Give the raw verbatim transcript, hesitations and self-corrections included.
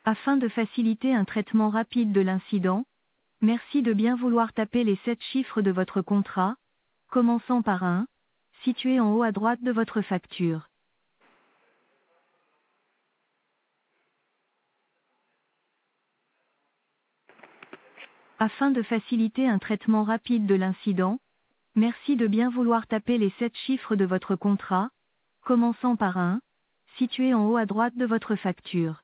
Afin de faciliter un traitement rapide de l'incident, merci de bien vouloir taper les sept chiffres de votre contrat, commençant par un, situé en haut à droite de votre facture. Afin de faciliter un traitement rapide de l'incident, merci de bien vouloir taper les sept chiffres de votre contrat, commençant par un, situé en haut à droite de votre facture.